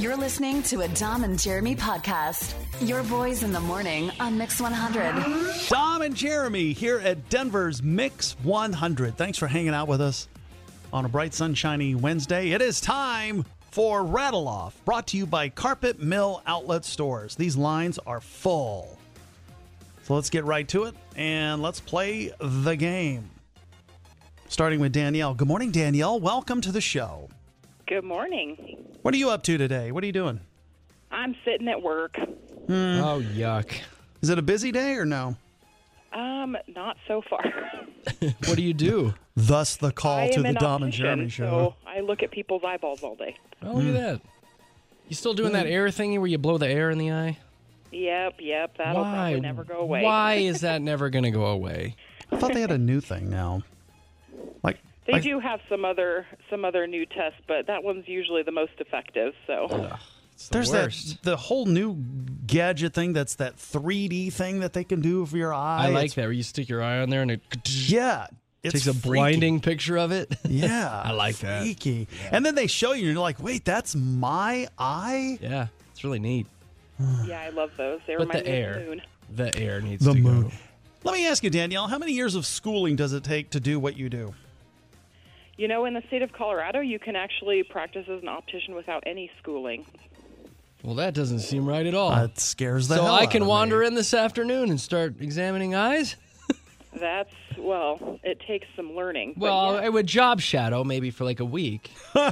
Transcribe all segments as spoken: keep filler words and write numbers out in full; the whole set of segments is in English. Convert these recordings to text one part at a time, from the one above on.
You're listening to a Dom and Jeremy podcast. Your boys in the morning on Mix one hundred. Dom and Jeremy here at Denver's Mix one hundred. Thanks for hanging out with us on a bright, sunshiny Wednesday. It is time for Rattle Off, brought to you by Carpet Mill Outlet Stores. These lines are full. So let's get right to it, and let's play the game. Starting with Danielle. Good morning, Danielle. Welcome to the show. Good morning. What are you up to today? What are you doing? I'm sitting at work. Hmm. Oh, yuck. Is it a busy day or no? Um, not so far. What do you do? Thus the call I to am the an Dom and optician, Jeremy show. So I look at people's eyeballs all day. Oh, look at that. You still doing that air thingy where you blow the air in the eye? Yep, yep. That'll Why? probably never go away. Why is that never going to go away? I thought they had a new thing now. Like They like, do have some other some other new tests, but that one's usually the most effective. So Ugh, it's the There's worst. that the whole new gadget thing that's that three D thing that they can do for your eye. I like It's- that where you stick your eye on there and it Yeah. It's takes a freaky. blinding picture of it. Yeah. I like that. Freaky. And then they show you and you're like, wait, that's my eye? Yeah, it's really neat. yeah, I love those. They But remind the me air. of the moon. The air needs The to moon. go. Let me ask you, Danielle, how many years of schooling does it take to do what you do? You know, in the state of Colorado, you can actually practice as an optician without any schooling. Well, that doesn't seem right at all. That scares the so hell I out can of wander me. in this afternoon and start examining eyes? That's, well, it takes some learning. but Well, yeah. I would job shadow maybe for like a week.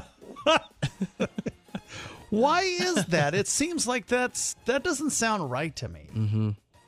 Why is that? It seems like that's that doesn't sound right to me. Mm-hmm.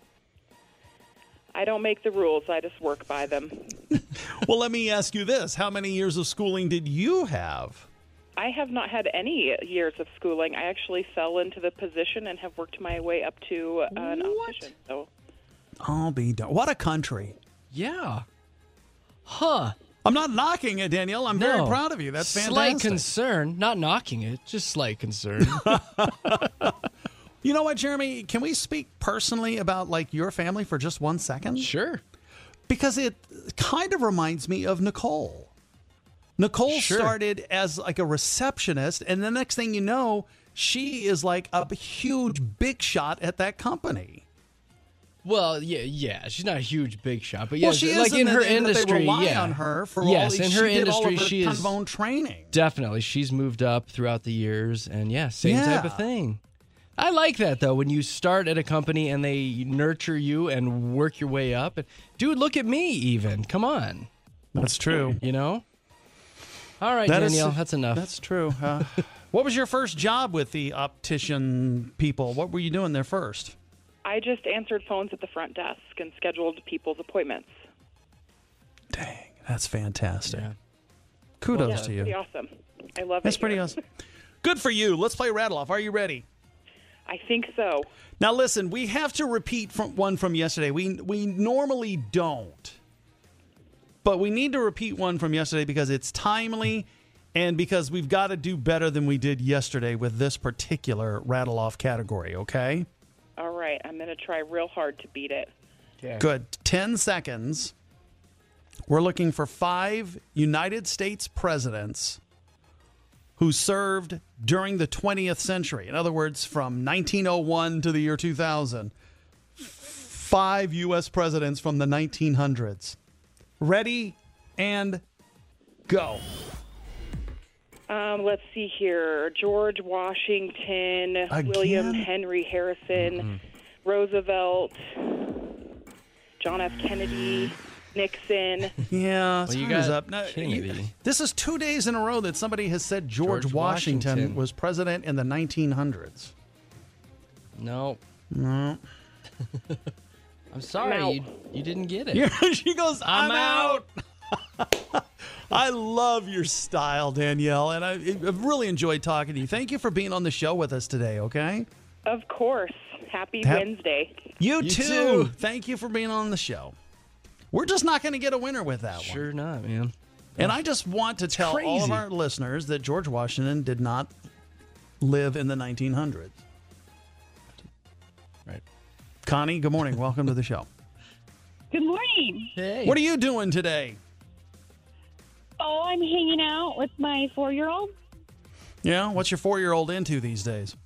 I don't make the rules. I just work by them. Well, let me ask you this. How many years of schooling did you have? I have not had any years of schooling. I actually fell into the position and have worked my way up to an What? optician. So I'll be done. What a country. Yeah. Huh. I'm not knocking it, Danielle. I'm very No. proud of you. That's Slight fantastic. concern. Not knocking it, just slight concern. You know what, Jeremy? Can we speak personally about like your family for just one second? Sure. Because it kind of reminds me of Nicole. Nicole Sure. started as like a receptionist, and the next thing you know, she is like a huge big shot at that company. Well, yeah, yeah. She's not a huge big shot, but Well, yeah, she is like in that- her that they industry, rely yeah. on her for yes, all these, in her she did all of industry, her she kind is of own training. definitely. She's moved up throughout the years, and yeah, same Yeah. type of thing. I like that though. When you start at a company and they nurture you and work your way up, and dude, look at me. Even come on, That's true. you know. All right, That is- Danielle, that's enough. That's true. Uh, what was your first job with the optician people? What were you doing there first? I just answered phones at the front desk and scheduled people's appointments. Dang, that's fantastic. Yeah. Kudos Yeah, to it's you. pretty awesome. I love it. That's pretty here. awesome. Good for you. Let's play Rattle Off. Are you ready? I think so. Now, listen, we have to repeat from one from yesterday. We we normally don't, but we need to repeat one from yesterday because it's timely and because we've got to do better than we did yesterday with this particular Rattle Off category, okay? All right, I'm going to try real hard to beat it. Okay. Good. ten seconds. We're looking for five United States presidents who served during the twentieth century. In other words, from nineteen oh one to the year two thousand. Five U S presidents from the nineteen hundreds. Ready and go. Um, let's see here. George Washington, Again? William Henry Harrison, Roosevelt, John F. Kennedy, Nixon. Yeah, Well, you time is got up. No, Kennedy. you- this is two days in a row that somebody has said George, George Washington, Washington. was president in the nineteen hundreds. No, No. I'm sorry, out. you, you didn't get it. Yeah, she goes, I'm, I'm out. I love your style, Danielle, and I, I've really enjoyed talking to you. Thank you for being on the show with us today, okay? Of course. Happy Hap- Wednesday. You, You too. too. Thank you for being on the show. We're just not going to get a winner with that one. Sure not, man. And I just want to tell all of crazy. our listeners that George Washington did not live in the nineteen hundreds. Right. Connie, good morning. Welcome to the show. Good morning. Hey. What are you doing today? Oh, I'm hanging out with my four-year-old. Yeah? What's your four-year-old into these days?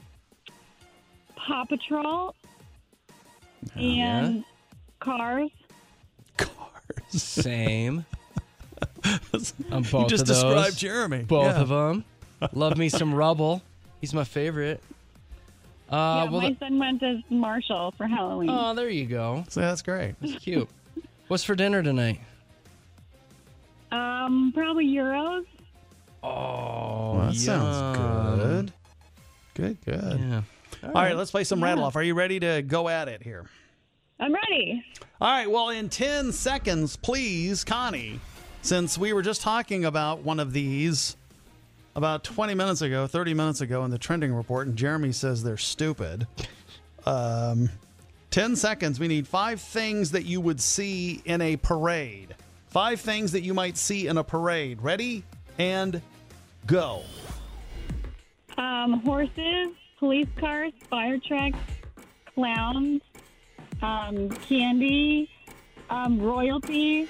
Paw Patrol Oh, and Cars. Cars. Same. I'm both You just of those. described Jeremy. Both Yeah. of them. Love me some Rubble. He's my favorite. Uh, yeah, well, my the- son went as Marshall for Halloween. oh, there you go. So that's great. That's cute. What's for dinner tonight? Um, probably Euros. Oh, Well, that sounds yum. good. Good, good. Yeah. All right, let's play some rattle off. Are you ready to go at it here? I'm ready. All right, well, in ten seconds, please, Connie, since we were just talking about one of these about twenty minutes ago, thirty minutes ago in the trending report, and Jeremy says they're stupid. Um, ten seconds, we need five things that you would see in a parade. Five things that you might see in a parade. Ready? And go. Um, horses, police cars, fire trucks, clowns, um, candy, um, royalty.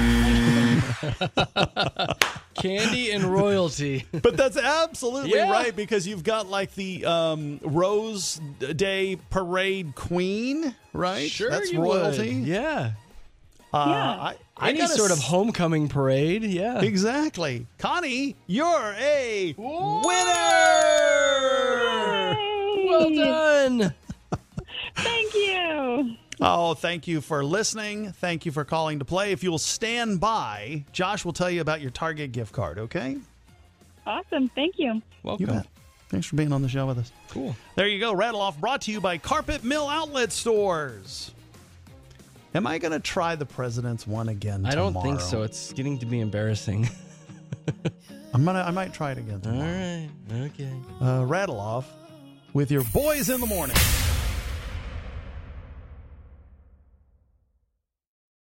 Candy and royalty. But that's absolutely Yeah. right, because you've got like the um, Rose Day Parade Queen, right? Sure, that's you royalty. would. Yeah. Uh, Yeah. I, I Any gotta sort of s- homecoming parade. Yeah. Exactly. Connie, you're a winner! Yay! Well done. Thank you. Oh, thank you for listening. Thank you for calling to play. If you will stand by, Josh will tell you about your Target gift card, okay? Awesome. Thank you. Welcome. You bet. Thanks for being on the show with us. Cool. There you go. Rattle Off brought to you by Carpet Mill Outlet Stores. Am I going to try the president's one again I tomorrow? don't think so. It's getting to be embarrassing. I'm gonna. I might try it again All tomorrow. right. Okay. Uh, rattle Off with your boys in the morning.